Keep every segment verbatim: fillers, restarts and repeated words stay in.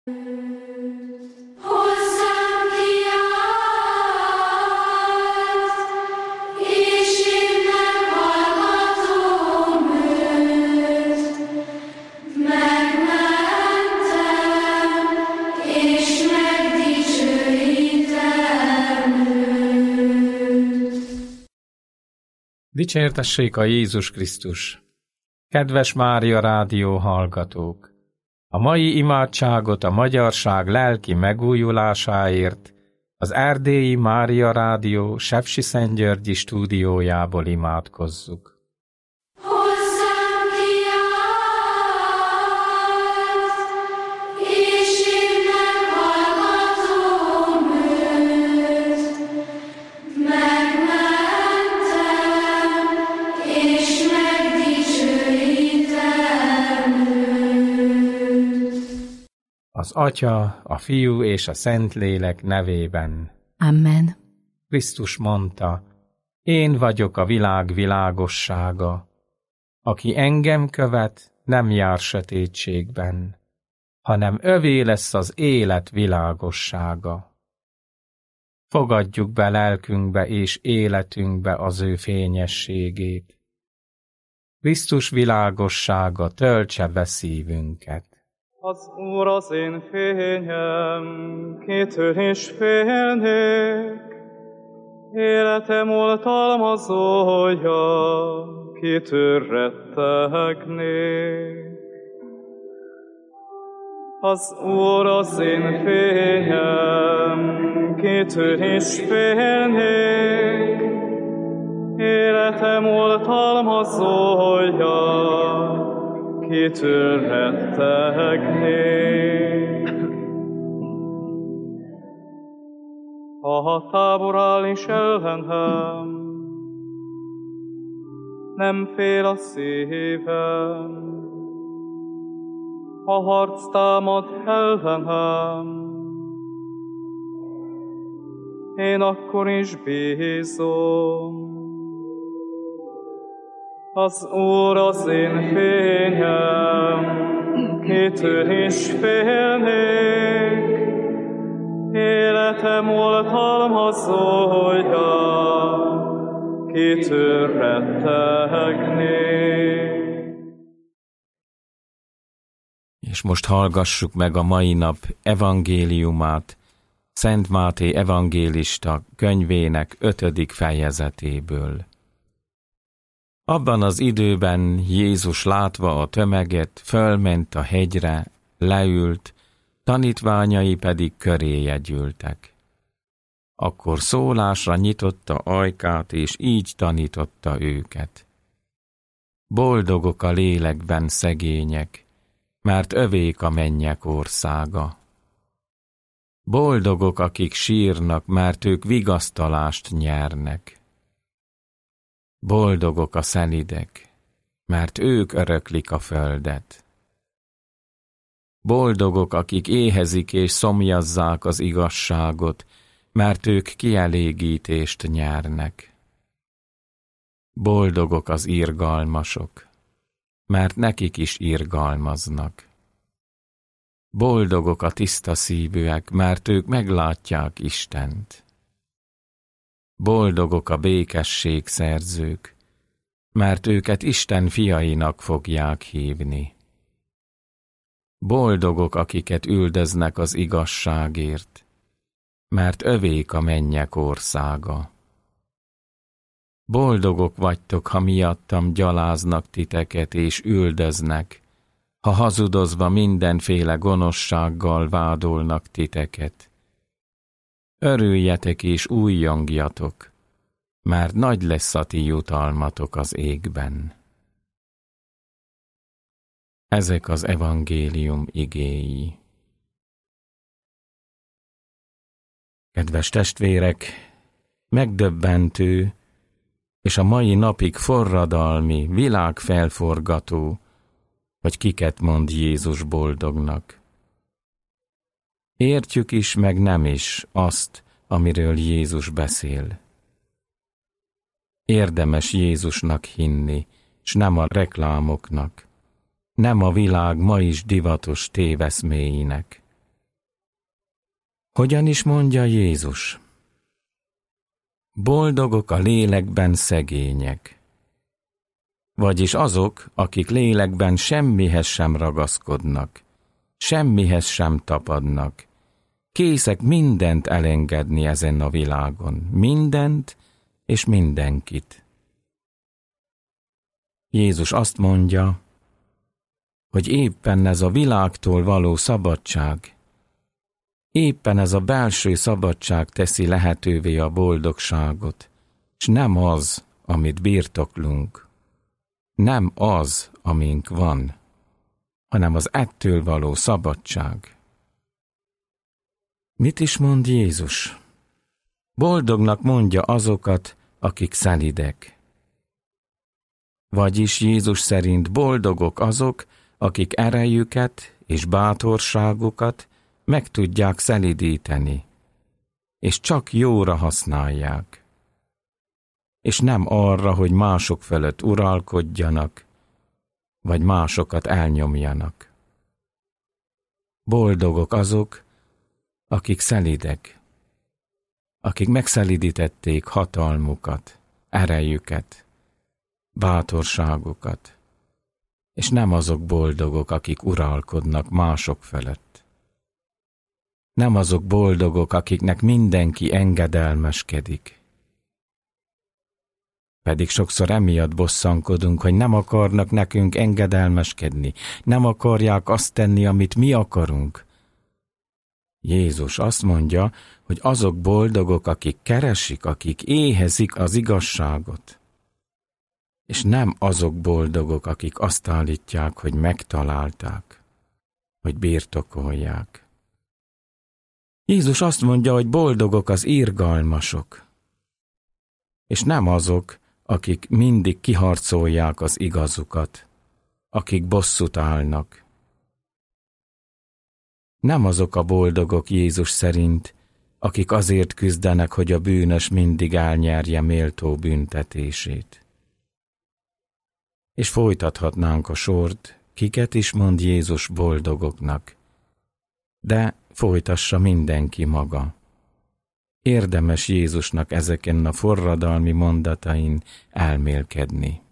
Dicsértessék a Jézus Krisztus! Kedves Mária Rádió hallgatók! A mai imádságot a magyarság lelki megújulásáért az erdélyi Mária Rádió Sepsiszentgyörgyi stúdiójából imádkozzuk. Az Atya, a Fiú és a Szentlélek nevében. Amen. Krisztus mondta, én vagyok a világ világossága. Aki engem követ, nem jár sötétségben, hanem övé lesz az élet világossága. Fogadjuk be lelkünkbe és életünkbe az ő fényességét. Krisztus világossága töltse be szívünket. Az Úr az én fényem, kitől is félnék, életem oltalmazója, kitől rettegnék. Az Úr az én fényem, kitől is félnék, életem oltalmazója, kitől rettegnék. Ha tábor áll is ellenem, nem fél a szívem. Ha harc támad ellenem, én akkor is bízom. Az Úr az én fényem, kitől is félnék, életem oltalmazója, kitől rettegnék. És most hallgassuk meg a mai nap evangéliumát, Szent Máté evangélista könyvének ötödik fejezetéből. Abban az időben Jézus látva a tömeget, fölment a hegyre, leült, tanítványai pedig köréje gyűltek. Akkor szólásra nyitotta ajkát, és így tanította őket. Boldogok a lélekben szegények, mert övék a mennyek országa. Boldogok, akik sírnak, mert ők vigasztalást nyernek. Boldogok a szelidek, mert ők öröklik a földet. Boldogok, akik éhezik és szomjazzák az igazságot, mert ők kielégítést nyernek. Boldogok az irgalmasok, mert nekik is irgalmaznak. Boldogok a tiszta szívűek, mert ők meglátják Istent. Boldogok a békességszerzők, mert őket Isten fiainak fogják hívni. Boldogok, akiket üldöznek az igazságért, mert övék a mennyek országa. Boldogok vagytok, ha miattam gyaláznak titeket és üldöznek, ha hazudozva mindenféle gonoszsággal vádolnak titeket. Örüljetek és újjongjatok, mert nagy lesz a ti jutalmatok az égben. Ezek az evangélium igéi. Kedves testvérek, megdöbbentő és a mai napig forradalmi, világfelforgató, hogy kiket mond Jézus boldognak. Értjük is, meg nem is azt, amiről Jézus beszél. Érdemes Jézusnak hinni, s nem a reklámoknak, nem a világ ma is divatos téveszméinek. Hogyan is mondja Jézus? Boldogok a lélekben szegények, vagyis azok, akik lélekben semmihez sem ragaszkodnak, semmihez sem tapadnak, készek mindent elengedni ezen a világon, mindent és mindenkit. Jézus azt mondja, hogy éppen ez a világtól való szabadság, éppen ez a belső szabadság teszi lehetővé a boldogságot, és nem az, amit birtoklunk, nem az, amink van, hanem az ettől való szabadság. Mit is mond Jézus? Boldognak mondja azokat, akik szelidek. Vagyis Jézus szerint boldogok azok, akik erejüket és bátorságukat meg tudják szelidíteni, és csak jóra használják, és nem arra, hogy mások fölött uralkodjanak, vagy másokat elnyomjanak. Boldogok azok, akik szelidek, akik megszelidítették hatalmukat, erejüket, bátorságukat, és nem azok boldogok, akik uralkodnak mások fölött. Nem azok boldogok, akiknek mindenki engedelmeskedik. Pedig sokszor emiatt bosszankodunk, hogy nem akarnak nekünk engedelmeskedni, nem akarják azt tenni, amit mi akarunk. Jézus azt mondja, hogy azok boldogok, akik keresik, akik éhezik az igazságot. És nem azok boldogok, akik azt állítják, hogy megtalálták, hogy birtokolják. Jézus azt mondja, hogy boldogok az irgalmasok, és nem azok, akik mindig kiharcolják az igazukat, akik bosszút állnak. Nem azok a boldogok Jézus szerint, akik azért küzdenek, hogy a bűnös mindig elnyerje méltó büntetését. És folytathatnánk a sort, kiket is mond Jézus boldogoknak. De folytassa mindenki maga. Érdemes Jézusnak ezeken a forradalmi mondatain elmélkedni.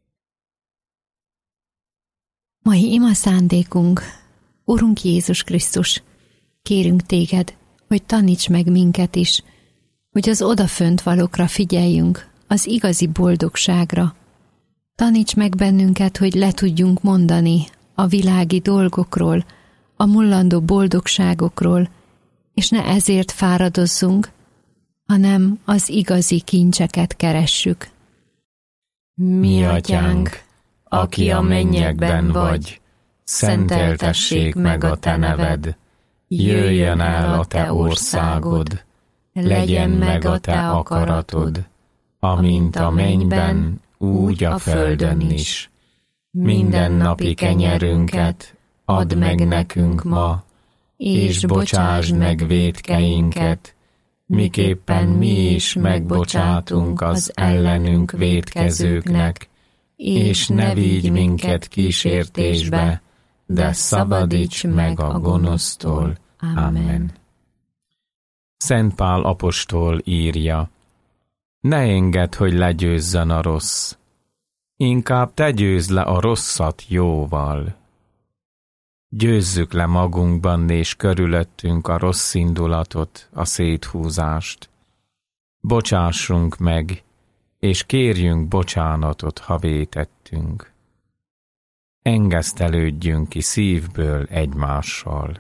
Mai ima szándékunk, Urunk Jézus Krisztus, kérünk téged, hogy taníts meg minket is, hogy az odafönt valókra figyeljünk, az igazi boldogságra. Taníts meg bennünket, hogy le tudjunk mondani a világi dolgokról, a mullandó boldogságokról, és ne ezért fáradozzunk, hanem az igazi kincseket keressük. Mi atyánk, aki a mennyekben vagy, szenteltessék meg a te neved, jöjjön el a te országod, legyen meg a te akaratod, amint a mennyben, úgy a földön is. Mindennapi kenyerünket add meg nekünk ma, és bocsásd meg vétkeinket, miképpen mi is megbocsátunk az ellenünk vétkezőknek, és ne vigy minket kísértésbe, de szabadíts meg a gonosztól. Amen. Szent Pál apostol írja: ne engedd, hogy legyőzzön a rossz, inkább te győzd le a rosszat jóval. Győzzük le magunkban és körülöttünk a rossz indulatot, a széthúzást. Bocsássunk meg, és kérjünk bocsánatot, ha vétettünk. Engesztelődjünk ki szívből egymással.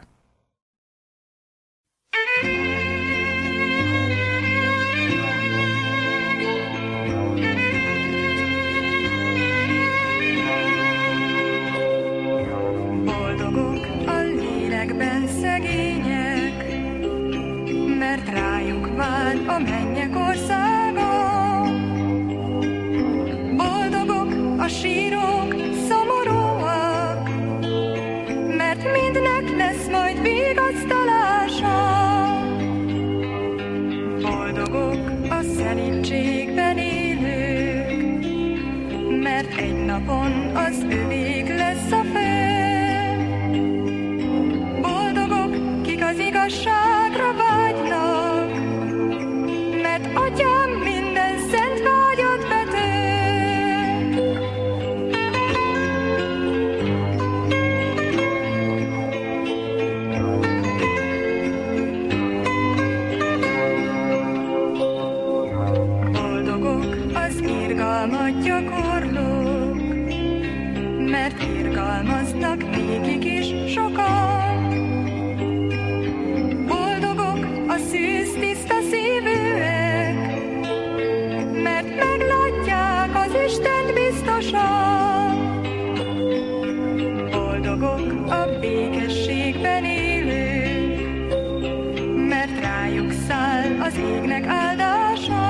Boldogok a lélekben szegények, mert rájuk vár a mennyek országa. Boldogok a sírok, szomorúak, mert mindnek lesz majd vigasztalása. Boldogok a szelídségben élők, mert egy napon az övék lesz a föld. Boldogok, kik az igazságra várnak, az égnek áldása.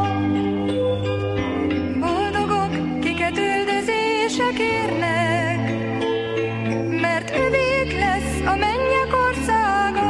Boldogok, kiket üldözések érnek, mert övék lesz a mennyek országa.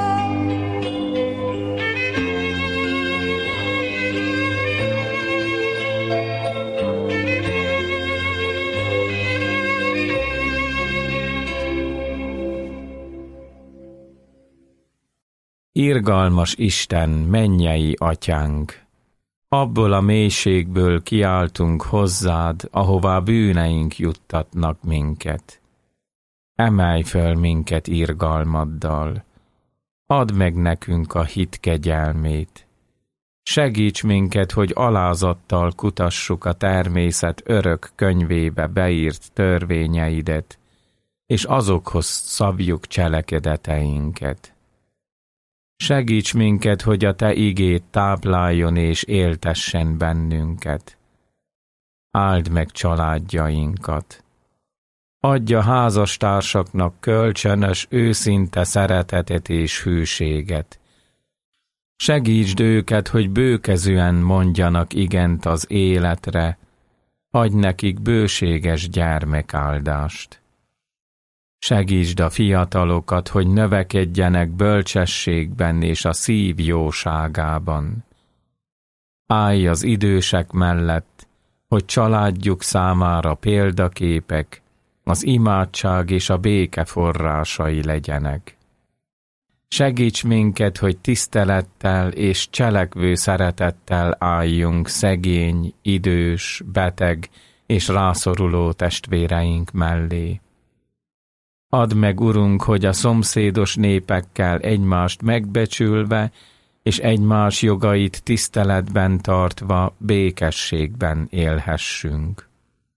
Irgalmas Isten, mennyei atyánk! Abból a mélységből kiáltunk hozzád, ahová bűneink juttatnak minket. Emelj föl minket irgalmaddal, add meg nekünk a hit kegyelmét. Segíts minket, hogy alázattal kutassuk a természet örök könyvébe beírt törvényeidet, és azokhoz szabjuk cselekedeteinket. Segíts minket, hogy a te igéd tápláljon és éltessen bennünket. Áld meg családjainkat. Adj a házastársaknak kölcsönös, őszinte szeretetet és hűséget. Segítsd őket, hogy bőkezűen mondjanak igent az életre, adj nekik bőséges gyermekáldást. Segítsd a fiatalokat, hogy növekedjenek bölcsességben és a szív jóságában. Állj az idősek mellett, hogy családjuk számára példaképek, az imádság és a béke forrásai legyenek. Segíts minket, hogy tisztelettel és cselekvő szeretettel álljunk szegény, idős, beteg és rászoruló testvéreink mellé. Add meg, Urunk, hogy a szomszédos népekkel egymást megbecsülve és egymás jogait tiszteletben tartva békességben élhessünk.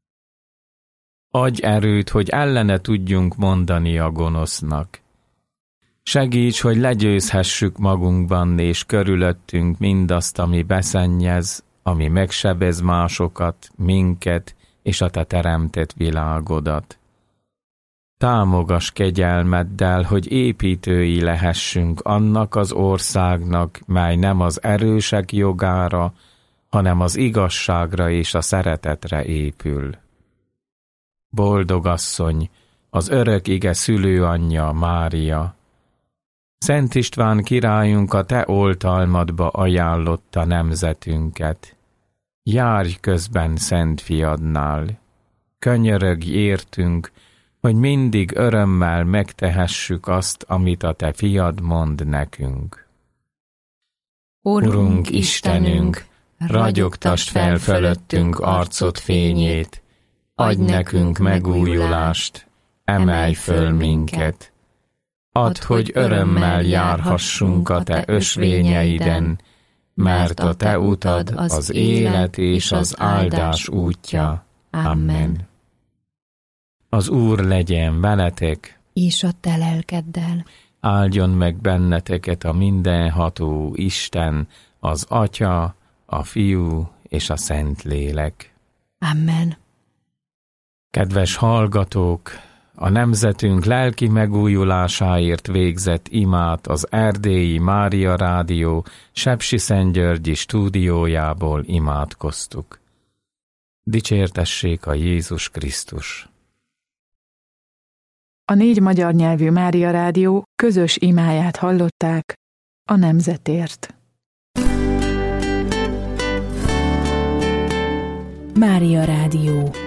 Adj erőt, hogy ellene tudjunk mondani a gonosznak. Segíts, hogy legyőzhessük magunkban és körülöttünk mindazt, ami beszennyez, ami megsebez másokat, minket és a te teremtett világodat. Támogass kegyelmeddel, hogy építői lehessünk annak az országnak, mely nem az erősek jogára, hanem az igazságra és a szeretetre épül. Boldog asszony, az örök ige szülőanyja Mária! Szent István királyunk a te oltalmadba ajánlotta nemzetünket. Járj közben Szent Fiadnál! Könyörögj értünk, hogy mindig örömmel megtehessük azt, amit a te fiad mond nekünk. Urunk, Urunk Istenünk, ragyogtasd fel fölöttünk arcod fényét, adj nekünk megújulást, emelj föl minket. Add, hogy örömmel járhassunk a te ösvényeiden, mert a te utad az élet és az áldás útja. Amen. Az Úr legyen veletek, és a te lelkeddel. Áldjon meg benneteket a mindenható Isten, az Atya, a Fiú és a Szentlélek. Amen. Kedves hallgatók, a nemzetünk lelki megújulásáért végzett imát az Erdélyi Mária Rádió Sepsiszentgyörgyi stúdiójából imádkoztuk. Dicsértessék a Jézus Krisztus! A négy magyar nyelvű Mária Rádió közös imáját hallották a nemzetért. Mária Rádió.